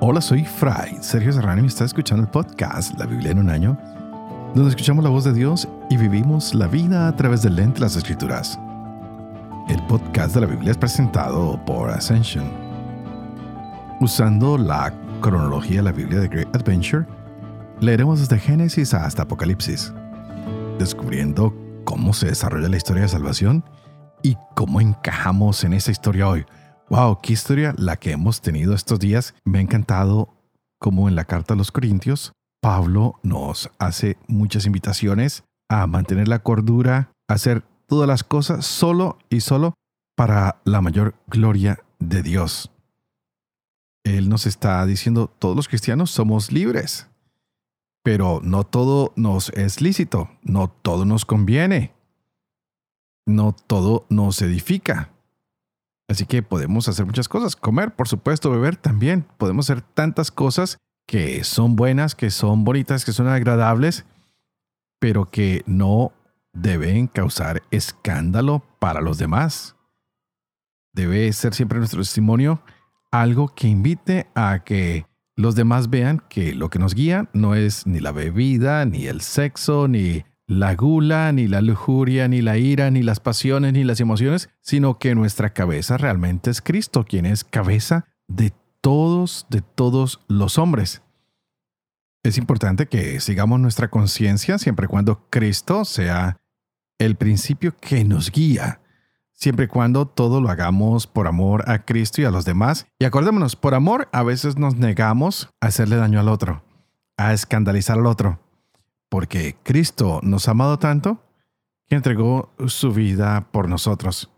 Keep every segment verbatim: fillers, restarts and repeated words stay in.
Hola, soy Fray Sergio Serrano y está escuchando el podcast La Biblia en un año, donde escuchamos la voz de Dios y vivimos la vida a través del lente de las Escrituras. El podcast de la Biblia es presentado por Ascension. Usando la cronología de la Biblia de Great Adventure, leeremos desde Génesis hasta Apocalipsis, descubriendo cómo se desarrolla la historia de salvación y cómo encajamos en esa historia hoy. ¡Wow! ¡Qué historia la que hemos tenido estos días! Me ha encantado cómo en la carta a los Corintios, Pablo nos hace muchas invitaciones a mantener la cordura, a hacer todas las cosas solo y solo para la mayor gloria de Dios. Él nos está diciendo, todos los cristianos somos libres, pero no todo nos es lícito, no todo nos conviene, no todo nos edifica. Así que podemos hacer muchas cosas, comer, por supuesto, beber también. Podemos hacer tantas cosas que son buenas, que son bonitas, que son agradables, pero que no deben causar escándalo para los demás. Debe ser siempre nuestro testimonio algo que invite a que los demás vean que lo que nos guía no es ni la bebida, ni el sexo, ni la gula, ni la lujuria, ni la ira, ni las pasiones, ni las emociones, sino que nuestra cabeza realmente es Cristo, quien es cabeza de todos, de todos los hombres. Es importante que sigamos nuestra conciencia siempre y cuando Cristo sea el principio que nos guía, siempre y cuando todo lo hagamos por amor a Cristo y a los demás. Y acordémonos, por amor a veces nos negamos a hacerle daño al otro, a escandalizar al otro. Porque Cristo nos ha amado tanto que entregó su vida por nosotros.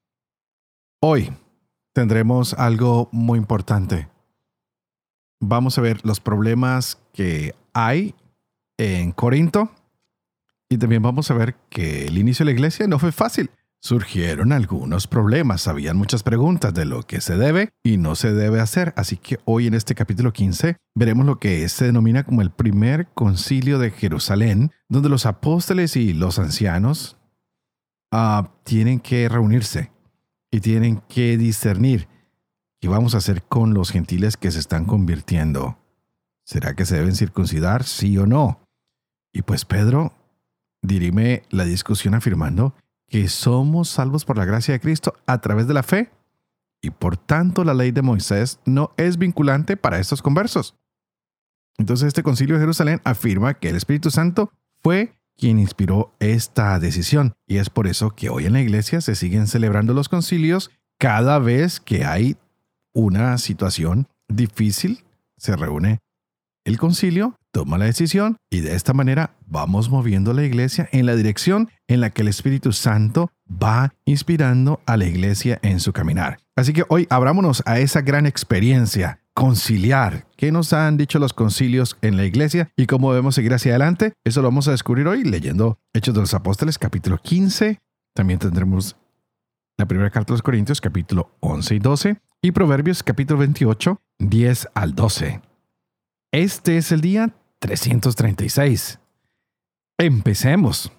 Hoy tendremos algo muy importante. Vamos a ver los problemas que hay en Corinto y también vamos a ver que el inicio de la iglesia no fue fácil. Surgieron algunos problemas, habían muchas preguntas de lo que se debe y no se debe hacer. Así que hoy en este capítulo quince veremos lo que se denomina como el primer concilio de Jerusalén, donde los apóstoles y los ancianos uh, tienen que reunirse y tienen que discernir qué vamos a hacer con los gentiles que se están convirtiendo. ¿Será que se deben circuncidar, sí o no? Y pues Pedro dirime la discusión afirmando que somos salvos por la gracia de Cristo a través de la fe, y por tanto la ley de Moisés no es vinculante para estos conversos. Entonces este concilio de Jerusalén afirma que el Espíritu Santo fue quien inspiró esta decisión, y es por eso que hoy en la iglesia se siguen celebrando los concilios. Cada vez que hay una situación difícil, se reúne el concilio, toma la decisión y de esta manera vamos moviendo la iglesia en la dirección en la que el Espíritu Santo va inspirando a la iglesia en su caminar. Así que hoy abrámonos a esa gran experiencia conciliar. ¿Qué nos han dicho los concilios en la iglesia y cómo debemos seguir hacia adelante? Eso lo vamos a descubrir hoy leyendo Hechos de los Apóstoles, capítulo quince. También tendremos la primera carta a los Corintios, capítulo once y doce. Y Proverbios, capítulo veintiocho, diez al doce. Este es el día trescientos treinta y seis. Empecemos.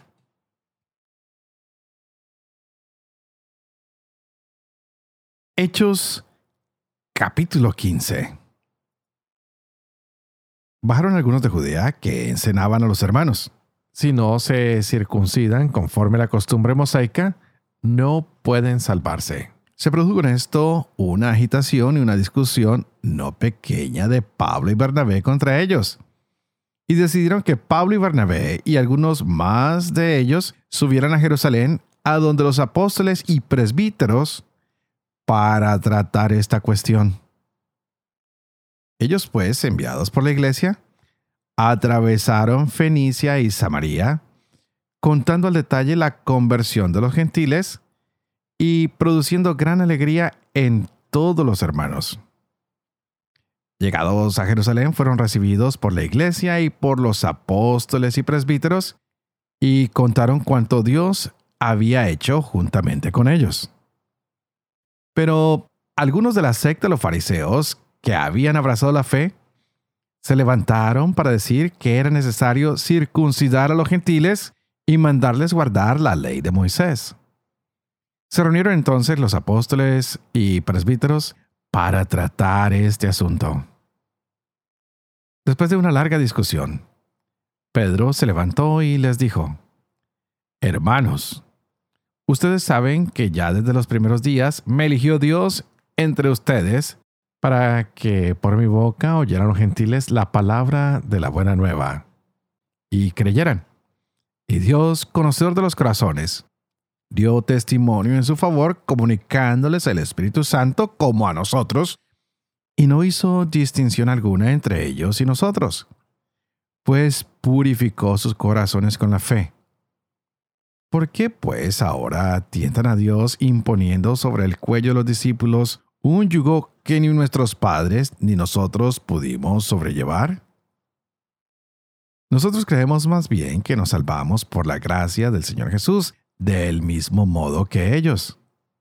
Hechos, capítulo quince. Bajaron algunos de Judea que enseñaban a los hermanos: si no se circuncidan conforme a la costumbre mosaica, no pueden salvarse. Se produjo en esto una agitación y una discusión no pequeña de Pablo y Bernabé contra ellos. Y decidieron que Pablo y Bernabé y algunos más de ellos subieran a Jerusalén, a donde los apóstoles y presbíteros, para tratar esta cuestión. Ellos, pues, enviados por la iglesia, atravesaron Fenicia y Samaria, contando al detalle la conversión de los gentiles y produciendo gran alegría en todos los hermanos. Llegados a Jerusalén, fueron recibidos por la iglesia y por los apóstoles y presbíteros, y contaron cuanto Dios había hecho juntamente con ellos. Pero algunos de la secta de los fariseos, que habían abrazado la fe, se levantaron para decir que era necesario circuncidar a los gentiles y mandarles guardar la ley de Moisés. Se reunieron entonces los apóstoles y presbíteros para tratar este asunto. Después de una larga discusión, Pedro se levantó y les dijo: Hermanos, ustedes saben que ya desde los primeros días me eligió Dios entre ustedes para que por mi boca oyeran los gentiles la palabra de la buena nueva y creyeran. Y Dios, conocedor de los corazones, dio testimonio en su favor, comunicándoles el Espíritu Santo como a nosotros, y no hizo distinción alguna entre ellos y nosotros, pues purificó sus corazones con la fe. ¿Por qué, pues, ahora tientan a Dios imponiendo sobre el cuello de los discípulos un yugo que ni nuestros padres ni nosotros pudimos sobrellevar? Nosotros creemos más bien que nos salvamos por la gracia del Señor Jesús, del mismo modo que ellos.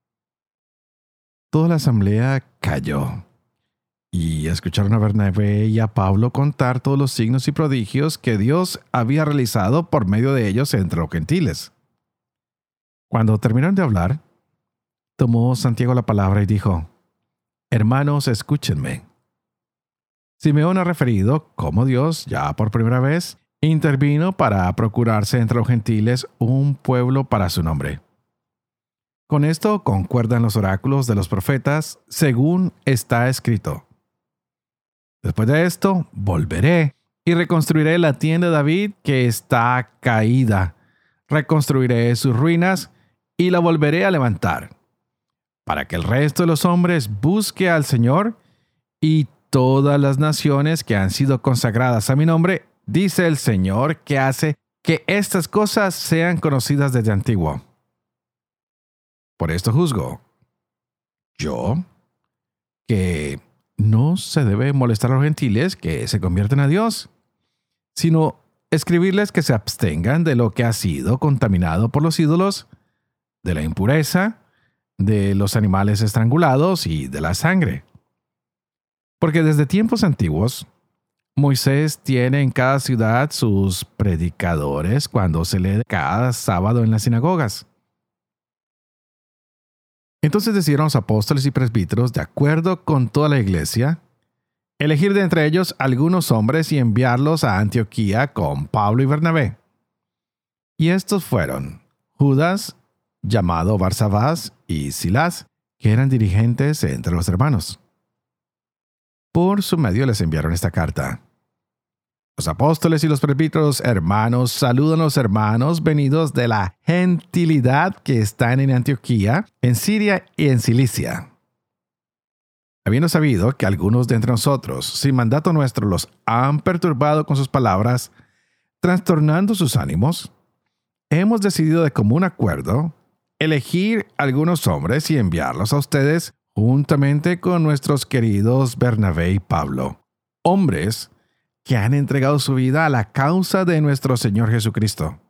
Toda la asamblea calló, y escucharon a Bernabé y a Pablo contar todos los signos y prodigios que Dios había realizado por medio de ellos entre los gentiles. Cuando terminaron de hablar, tomó Santiago la palabra y dijo: Hermanos, escúchenme. Simeón ha referido cómo Dios, ya por primera vez, intervino para procurarse entre los gentiles un pueblo para su nombre. Con esto concuerdan los oráculos de los profetas, según está escrito: Después de esto, volveré y reconstruiré la tienda de David que está caída. Reconstruiré sus ruinas y la volveré a levantar, para que el resto de los hombres busque al Señor, y todas las naciones que han sido consagradas a mi nombre, dice el Señor, que hace que estas cosas sean conocidas desde antiguo. Por esto juzgo yo que no se debe molestar a los gentiles que se convierten a Dios, sino escribirles que se abstengan de lo que ha sido contaminado por los ídolos, de la impureza, de los animales estrangulados y de la sangre. Porque desde tiempos antiguos, Moisés tiene en cada ciudad sus predicadores cuando se lee cada sábado en las sinagogas. Entonces decidieron los apóstoles y presbíteros, de acuerdo con toda la iglesia, elegir de entre ellos algunos hombres y enviarlos a Antioquía con Pablo y Bernabé. Y estos fueron Judas, llamado Barsabás, y Silas, que eran dirigentes entre los hermanos. Por su medio les enviaron esta carta: Los apóstoles y los presbíteros hermanos saludan a los hermanos venidos de la gentilidad que están en Antioquía, en Siria y en Cilicia. Habiendo sabido que algunos de entre nosotros, sin mandato nuestro, los han perturbado con sus palabras, trastornando sus ánimos, hemos decidido de común acuerdo elegir algunos hombres y enviarlos a ustedes juntamente con nuestros queridos Bernabé y Pablo, hombres que han entregado su vida a la causa de nuestro Señor Jesucristo.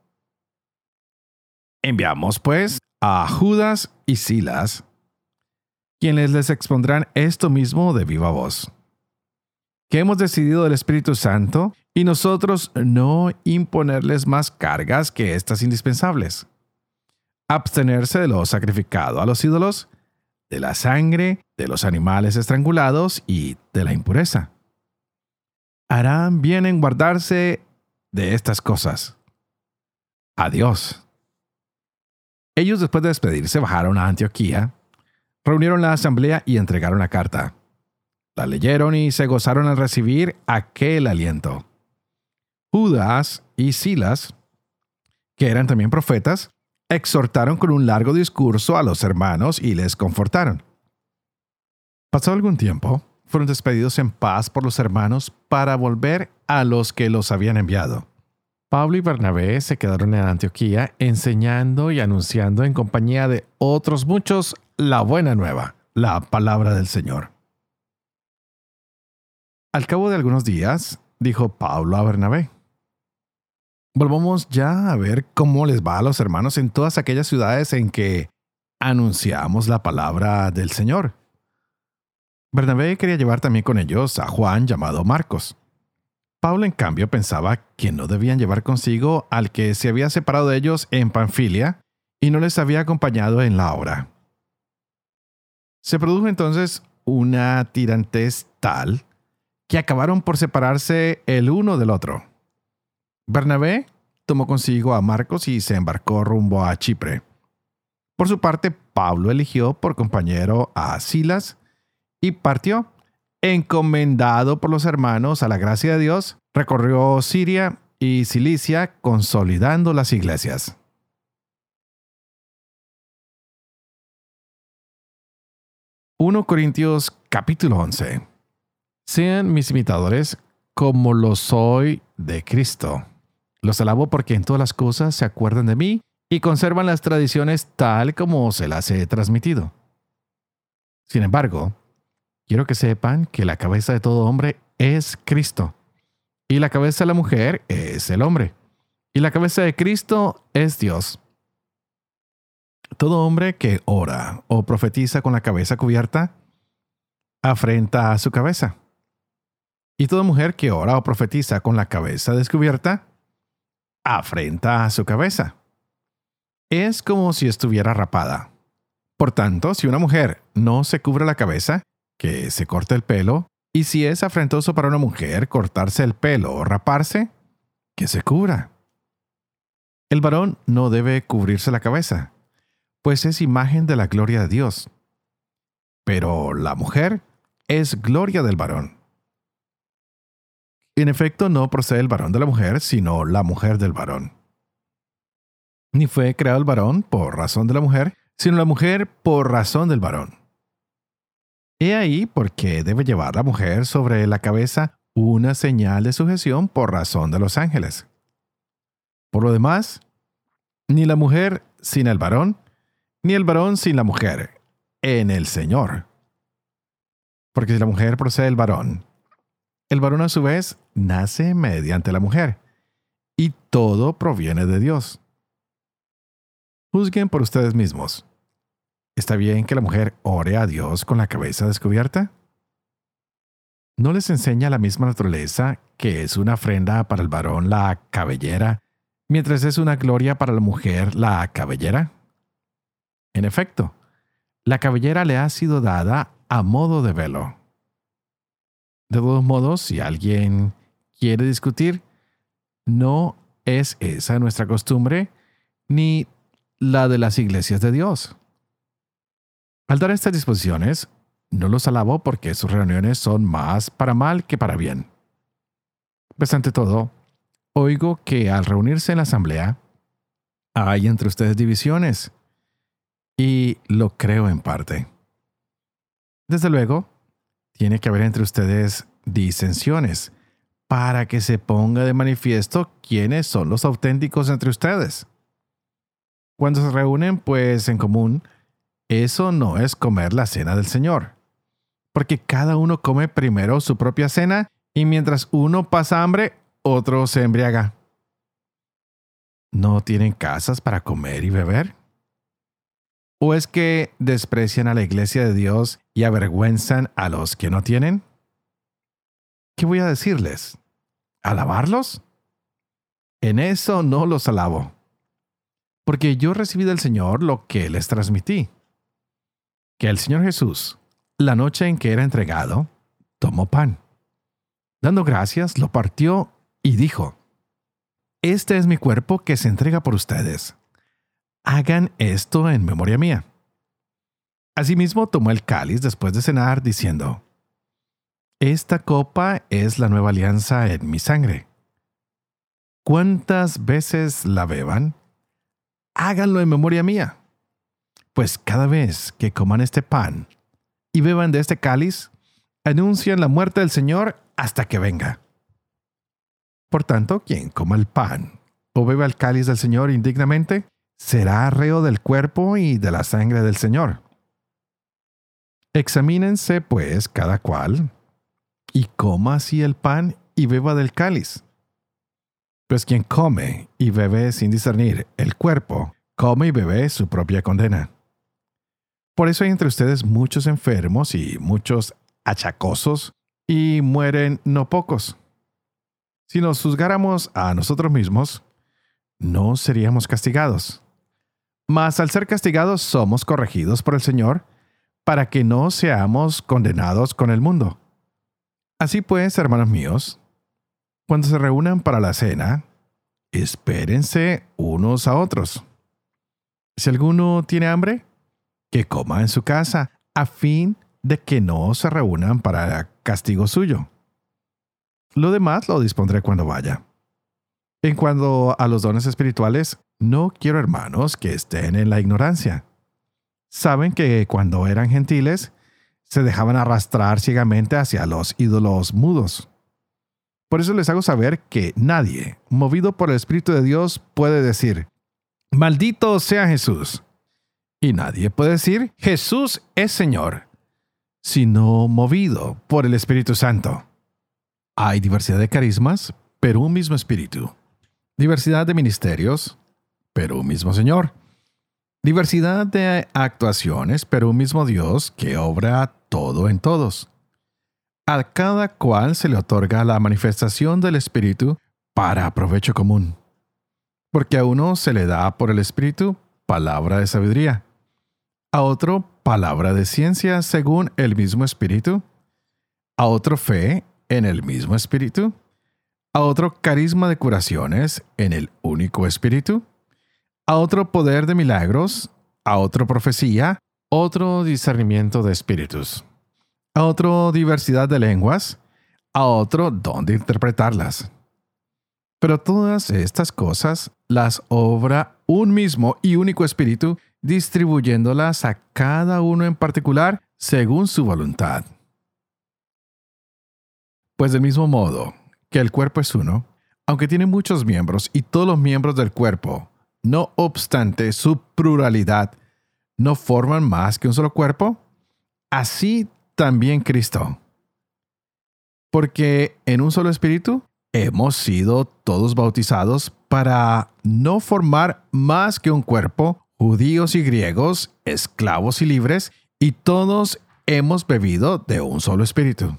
Enviamos, pues, a Judas y Silas, quienes les expondrán esto mismo de viva voz: que hemos decidido del Espíritu Santo y nosotros no imponerles más cargas que estas indispensables: abstenerse de lo sacrificado a los ídolos, de la sangre, de los animales estrangulados y de la impureza. Harán bien en guardarse de estas cosas. Adiós. Ellos, después de despedirse, bajaron a Antioquía, reunieron la asamblea y entregaron la carta. La leyeron y se gozaron al recibir aquel aliento. Judas y Silas, que eran también profetas, exhortaron con un largo discurso a los hermanos y les confortaron. Pasado algún tiempo, fueron despedidos en paz por los hermanos para volver a los que los habían enviado. Pablo y Bernabé se quedaron en Antioquía enseñando y anunciando en compañía de otros muchos la buena nueva, la palabra del Señor. Al cabo de algunos días, dijo Pablo a Bernabé: Volvamos ya a ver cómo les va a los hermanos en todas aquellas ciudades en que anunciamos la palabra del Señor. Bernabé quería llevar también con ellos a Juan, llamado Marcos. Pablo, en cambio, pensaba que no debían llevar consigo al que se había separado de ellos en Panfilia y no les había acompañado en la obra. Se produjo entonces una tirantez tal que acabaron por separarse el uno del otro. Bernabé tomó consigo a Marcos y se embarcó rumbo a Chipre. Por su parte, Pablo eligió por compañero a Silas y partió, encomendado por los hermanos a la gracia de Dios, recorrió Siria y Cilicia, consolidando las iglesias. primera Corintios capítulo once. Sean mis imitadores como lo soy de Cristo. Los alabo porque en todas las cosas se acuerdan de mí y conservan las tradiciones tal como se las he transmitido. Sin embargo, quiero que sepan que la cabeza de todo hombre es Cristo, y la cabeza de la mujer es el hombre, y la cabeza de Cristo es Dios. Todo hombre que ora o profetiza con la cabeza cubierta, afrenta a su cabeza. Y toda mujer que ora o profetiza con la cabeza descubierta, afrenta a su cabeza. Es como si estuviera rapada. Por tanto, si una mujer no se cubre la cabeza, que se corte el pelo, y si es afrentoso para una mujer cortarse el pelo o raparse, que se cubra. El varón no debe cubrirse la cabeza, pues es imagen de la gloria de Dios. Pero la mujer es gloria del varón. En efecto, no procede el varón de la mujer, sino la mujer del varón. Ni fue creado el varón por razón de la mujer, sino la mujer por razón del varón. He ahí por qué debe llevar la mujer sobre la cabeza una señal de sujeción por razón de los ángeles. Por lo demás, ni la mujer sin el varón, ni el varón sin la mujer, en el Señor. Porque si la mujer procede del varón, el varón a su vez nace mediante la mujer, y todo proviene de Dios. Juzguen por ustedes mismos. ¿Está bien que la mujer ore a Dios con la cabeza descubierta? ¿No les enseña la misma naturaleza que es una ofrenda para el varón la cabellera, mientras es una gloria para la mujer la cabellera? En efecto, la cabellera le ha sido dada a modo de velo. De todos modos, si alguien quiere discutir, no es esa nuestra costumbre, ni la de las iglesias de Dios. Al dar estas disposiciones, no los alabo porque sus reuniones son más para mal que para bien. Pues ante todo, oigo que al reunirse en la asamblea, hay entre ustedes divisiones, y lo creo en parte. Desde luego, tiene que haber entre ustedes disensiones, para que se ponga de manifiesto quiénes son los auténticos entre ustedes. Cuando se reúnen, pues, en común, eso no es comer la cena del Señor, porque cada uno come primero su propia cena, y mientras uno pasa hambre, otro se embriaga. ¿No tienen casas para comer y beber? ¿O es que desprecian a la iglesia de Dios y avergüenzan a los que no tienen? ¿Qué voy a decirles? ¿Alabarlos? En eso no los alabo, porque yo recibí del Señor lo que les transmití, que el Señor Jesús, la noche en que era entregado, tomó pan. Dando gracias, lo partió y dijo: Este es mi cuerpo que se entrega por ustedes. Hagan esto en memoria mía. Asimismo tomó el cáliz después de cenar, diciendo: Esta copa es la nueva alianza en mi sangre. ¿Cuántas veces la beban? Háganlo en memoria mía. Pues cada vez que coman este pan y beban de este cáliz, anuncian la muerte del Señor hasta que venga. Por tanto, quien coma el pan o beba el cáliz del Señor indignamente, será reo del cuerpo y de la sangre del Señor. Examínense, pues, cada cual, y coma así el pan y beba del cáliz. Pues quien come y bebe sin discernir el cuerpo, come y bebe su propia condena. Por eso hay entre ustedes muchos enfermos y muchos achacosos, y mueren no pocos. Si nos juzgáramos a nosotros mismos, no seríamos castigados. Mas al ser castigados somos corregidos por el Señor, para que no seamos condenados con el mundo. Así pues, hermanos míos, cuando se reúnan para la cena, espérense unos a otros. Si alguno tiene hambre, que coma en su casa, a fin de que no se reúnan para castigo suyo. Lo demás lo dispondré cuando vaya. En cuanto a los dones espirituales, no quiero, hermanos, que estén en la ignorancia. Saben que cuando eran gentiles, se dejaban arrastrar ciegamente hacia los ídolos mudos. Por eso les hago saber que nadie, movido por el Espíritu de Dios, puede decir, «Maldito sea Jesús». Y nadie puede decir, «Jesús es Señor», sino movido por el Espíritu Santo. Hay diversidad de carismas, pero un mismo Espíritu. Diversidad de ministerios, pero un mismo Señor. Diversidad de actuaciones, pero un mismo Dios que obra todo en todos. A cada cual se le otorga la manifestación del Espíritu para provecho común. Porque a uno se le da por el Espíritu palabra de sabiduría, a otro palabra de ciencia según el mismo Espíritu, a otro fe en el mismo Espíritu, a otro carisma de curaciones en el único Espíritu, a otro poder de milagros, a otro profecía, otro discernimiento de espíritus, a otro diversidad de lenguas, a otro don de interpretarlas. Pero todas estas cosas las obra un mismo y único Espíritu, distribuyéndolas a cada uno en particular según su voluntad. Pues del mismo modo que el cuerpo es uno, aunque tiene muchos miembros y todos los miembros del cuerpo, no obstante su pluralidad, no forman más que un solo cuerpo, así también Cristo. Porque en un solo Espíritu hemos sido todos bautizados para no formar más que un cuerpo, judíos y griegos, esclavos y libres, y todos hemos bebido de un solo Espíritu.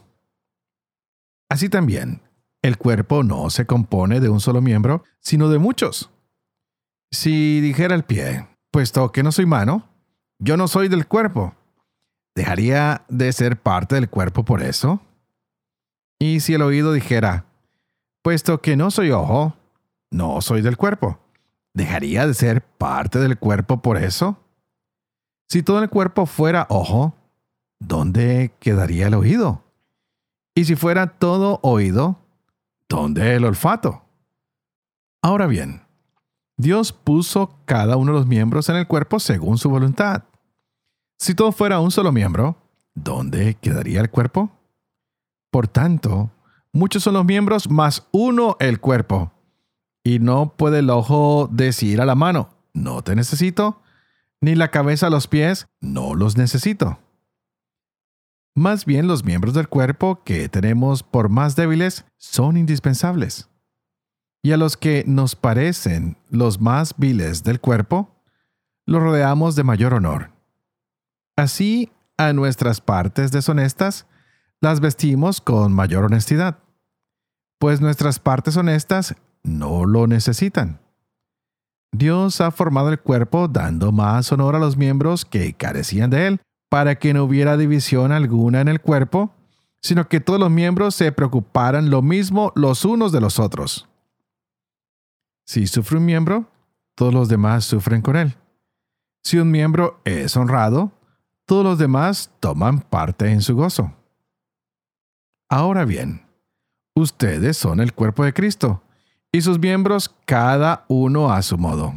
Así también, el cuerpo no se compone de un solo miembro, sino de muchos. Si dijera el pie, puesto que no soy mano, yo no soy del cuerpo, ¿dejaría de ser parte del cuerpo por eso? Y si el oído dijera, puesto que no soy ojo, no soy del cuerpo, ¿dejaría de ser parte del cuerpo por eso? Si todo el cuerpo fuera ojo, ¿dónde quedaría el oído? Y si fuera todo oído, ¿dónde el olfato? Ahora bien, Dios puso cada uno de los miembros en el cuerpo según su voluntad. Si todo fuera un solo miembro, ¿dónde quedaría el cuerpo? Por tanto, muchos son los miembros, mas uno el cuerpo. Y no puede el ojo decir a la mano, no te necesito, ni la cabeza a los pies, no los necesito. Más bien los miembros del cuerpo que tenemos por más débiles son indispensables. Y a los que nos parecen los más viles del cuerpo, los rodeamos de mayor honor. Así, a nuestras partes deshonestas, las vestimos con mayor honestidad, pues nuestras partes honestas no lo necesitan. Dios ha formado el cuerpo dando más honor a los miembros que carecían de él, para que no hubiera división alguna en el cuerpo, sino que todos los miembros se preocuparan lo mismo los unos de los otros. Si sufre un miembro, todos los demás sufren con él. Si un miembro es honrado, todos los demás toman parte en su gozo. Ahora bien, ustedes son el cuerpo de Cristo, y sus miembros cada uno a su modo.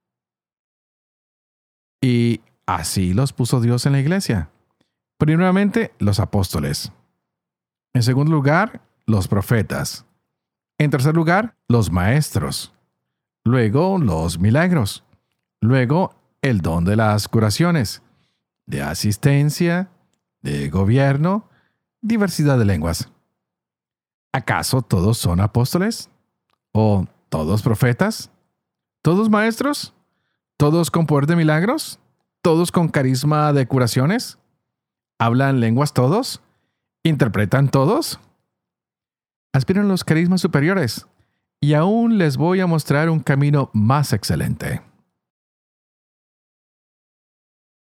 Y así los puso Dios en la iglesia. Primeramente, los apóstoles. En segundo lugar, los profetas. En tercer lugar, los maestros. Luego, los milagros. Luego, el don de las curaciones, de asistencia, de gobierno, diversidad de lenguas. ¿Acaso todos son apóstoles? ¿O todos profetas? ¿Todos maestros? ¿Todos con poder de milagros? ¿Todos con carisma de curaciones? ¿Hablan lenguas todos? ¿Interpretan todos? Aspiran los carismas superiores, y aún les voy a mostrar un camino más excelente.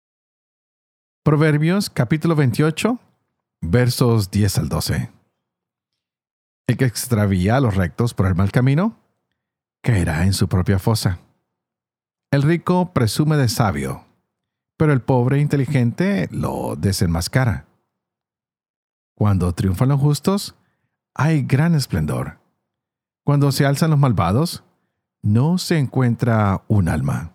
Proverbios capítulo veintiocho, versos diez al doce. El que extravía a los rectos por el mal camino, caerá en su propia fosa. El rico presume de sabio, pero el pobre inteligente lo desenmascara. Cuando triunfan los justos, hay gran esplendor. Cuando se alzan los malvados, no se encuentra un alma.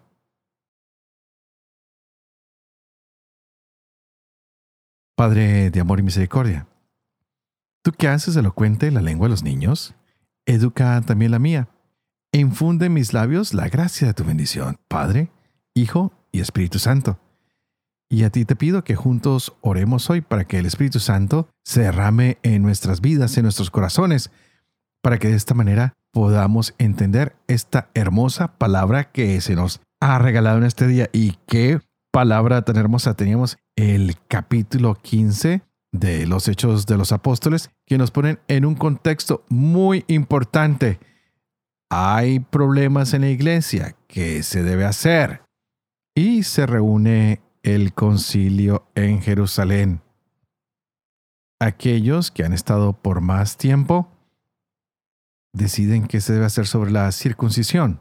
Padre de amor y misericordia, tú que haces elocuente la lengua de los niños, educa también la mía, e infunde en mis labios la gracia de tu bendición, Padre, Hijo y Espíritu Santo. Y a ti te pido que juntos oremos hoy para que el Espíritu Santo se derrame en nuestras vidas, en nuestros corazones, para que de esta manera podamos entender esta hermosa palabra que se nos ha regalado en este día. Y qué palabra tan hermosa. Teníamos el capítulo quince de los Hechos de los Apóstoles, que nos ponen en un contexto muy importante. Hay problemas en la iglesia. ¿Qué se debe hacer? Y se reúne el concilio en Jerusalén. Aquellos que han estado por más tiempo deciden qué se debe hacer sobre la circuncisión.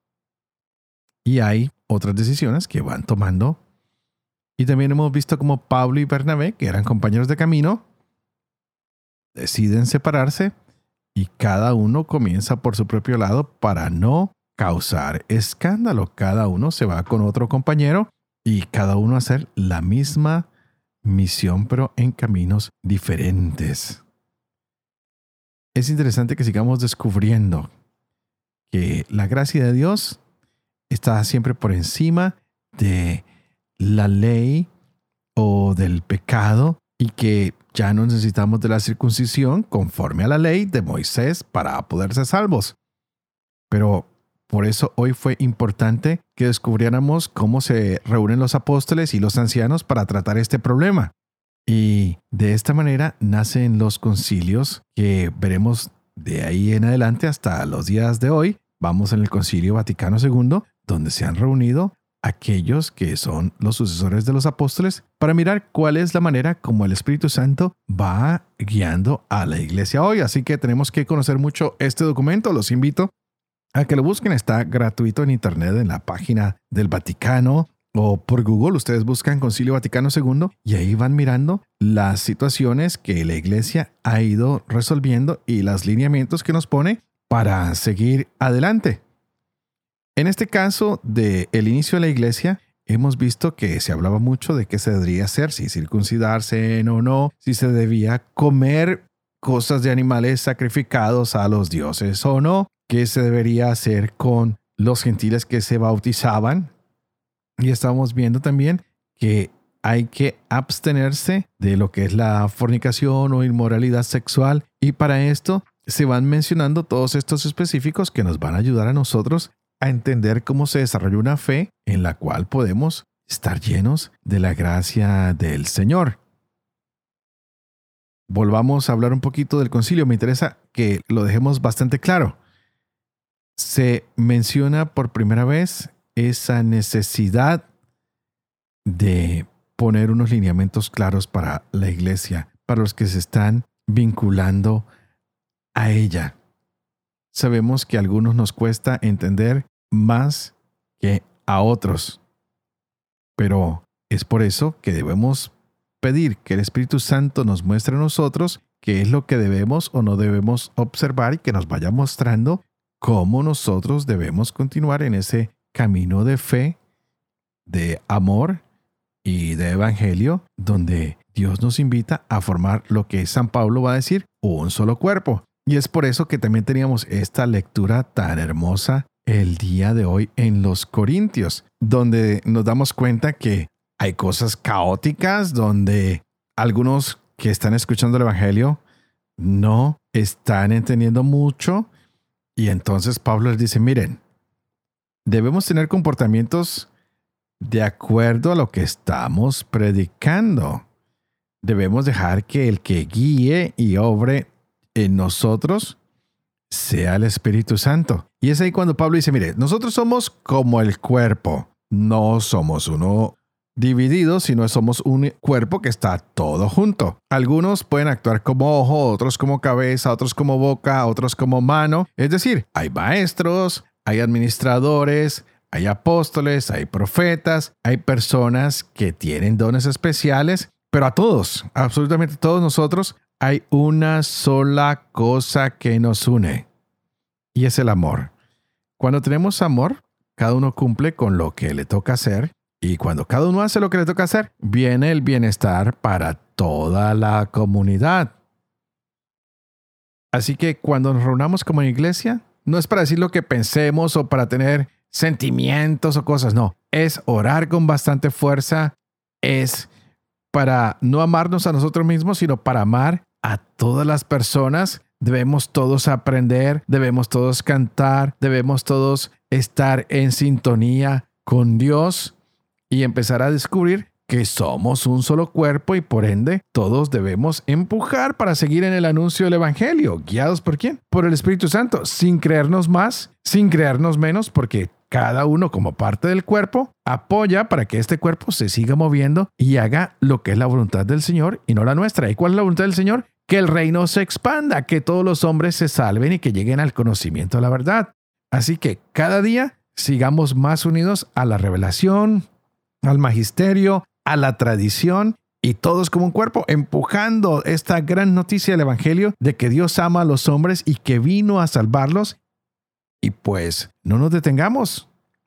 Y hay otras decisiones que van tomando. Y también hemos visto como Pablo y Bernabé, que eran compañeros de camino, deciden separarse y cada uno comienza por su propio lado para no causar escándalo. Cada uno se va con otro compañero y cada uno a hacer la misma misión, pero en caminos diferentes. Es interesante que sigamos descubriendo que la gracia de Dios está siempre por encima de la ley o del pecado y que ya no necesitamos de la circuncisión conforme a la ley de Moisés para poder ser salvos. Pero por eso hoy fue importante que descubriéramos cómo se reúnen los apóstoles y los ancianos para tratar este problema. Y de esta manera nacen los concilios que veremos de ahí en adelante hasta los días de hoy. Vamos en el Concilio Vaticano segundo, donde se han reunido aquellos que son los sucesores de los apóstoles para mirar cuál es la manera como el Espíritu Santo va guiando a la iglesia hoy. Así que tenemos que conocer mucho este documento. Los invito a que lo busquen. Está gratuito en internet en la página del Vaticano o por Google. Ustedes buscan Concilio Vaticano segundo y ahí van mirando las situaciones que la iglesia ha ido resolviendo y los lineamientos que nos pone para seguir adelante. En este caso del inicio de la iglesia, hemos visto que se hablaba mucho de qué se debería hacer, si circuncidarse o no, si se debía comer cosas de animales sacrificados a los dioses o no, qué se debería hacer con los gentiles que se bautizaban. Y estamos viendo también que hay que abstenerse de lo que es la fornicación o inmoralidad sexual. Y para esto se van mencionando todos estos específicos que nos van a ayudar a nosotros a entender cómo se desarrolla una fe en la cual podemos estar llenos de la gracia del Señor. Volvamos a hablar un poquito del concilio. Me interesa que lo dejemos bastante claro. Se menciona por primera vez esa necesidad de poner unos lineamientos claros para la iglesia, para los que se están vinculando a ella. Sabemos que a algunos nos cuesta entender más que a otros, pero es por eso que debemos pedir que el Espíritu Santo nos muestre a nosotros qué es lo que debemos o no debemos observar y que nos vaya mostrando cómo nosotros debemos continuar en ese camino de fe, de amor y de evangelio, donde Dios nos invita a formar lo que San Pablo va a decir, un solo cuerpo. Y es por eso que también teníamos esta lectura tan hermosa el día de hoy en los Corintios, donde nos damos cuenta que hay cosas caóticas, donde algunos que están escuchando el evangelio no están entendiendo mucho. Y entonces Pablo les dice, miren, debemos tener comportamientos de acuerdo a lo que estamos predicando. Debemos dejar que el que guíe y obre en nosotros sea el Espíritu Santo. Y es ahí cuando Pablo dice, mire, nosotros somos como el cuerpo. No somos uno divididos, sino somos un cuerpo que está todo junto. Algunos pueden actuar como ojo, otros como cabeza, otros como boca, otros como mano. Es decir, hay maestros, hay administradores, hay apóstoles, hay profetas, hay personas que tienen dones especiales, pero a todos, absolutamente todos nosotros, hay una sola cosa que nos une, y es el amor. Cuando tenemos amor, cada uno cumple con lo que le toca hacer, y cuando cada uno hace lo que le toca hacer, viene el bienestar para toda la comunidad. Así que cuando nos reunamos como iglesia, no es para decir lo que pensemos o para tener sentimientos o cosas, no. Es orar con bastante fuerza, es para no amarnos a nosotros mismos, sino para amar a todas las personas. Debemos todos aprender, debemos todos cantar, debemos todos estar en sintonía con Dios y empezar a descubrir que somos un solo cuerpo y por ende todos debemos empujar para seguir en el anuncio del Evangelio. ¿Guiados por quién? Por el Espíritu Santo, sin creernos más, sin creernos menos, porque cada uno como parte del cuerpo apoya para que este cuerpo se siga moviendo y haga lo que es la voluntad del Señor y no la nuestra. ¿Y cuál es la voluntad del Señor? Que el reino se expanda, que todos los hombres se salven y que lleguen al conocimiento de la verdad. Así que cada día sigamos más unidos a la revelación, al magisterio, a la tradición y todos como un cuerpo empujando esta gran noticia del Evangelio de que Dios ama a los hombres y que vino a salvarlos. Y pues no nos detengamos.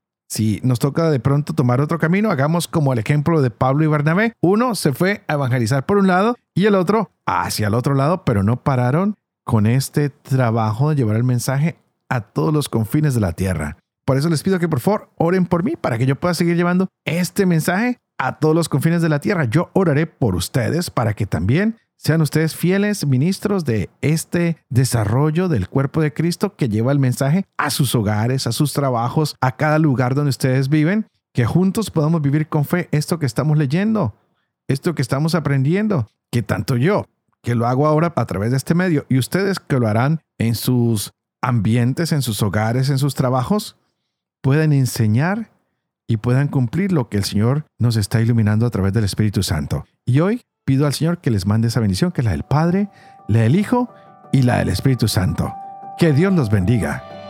Si nos toca de pronto tomar otro camino, hagamos como el ejemplo de Pablo y Bernabé. Uno se fue a evangelizar por un lado y el otro hacia el otro lado, pero no pararon con este trabajo de llevar el mensaje a todos los confines de la tierra. Por eso les pido que por favor oren por mí para que yo pueda seguir llevando este mensaje a todos los confines de la tierra. Yo oraré por ustedes para que también sean ustedes fieles ministros de este desarrollo del cuerpo de Cristo que lleva el mensaje a sus hogares, a sus trabajos, a cada lugar donde ustedes viven, que juntos podamos vivir con fe esto que estamos leyendo, esto que estamos aprendiendo, que tanto yo, que lo hago ahora a través de este medio, y ustedes que lo harán en sus ambientes, en sus hogares, en sus trabajos, puedan enseñar y puedan cumplir lo que el Señor nos está iluminando a través del Espíritu Santo. Y hoy pido al Señor que les mande esa bendición, que es la del Padre, la del Hijo y la del Espíritu Santo. Que Dios los bendiga.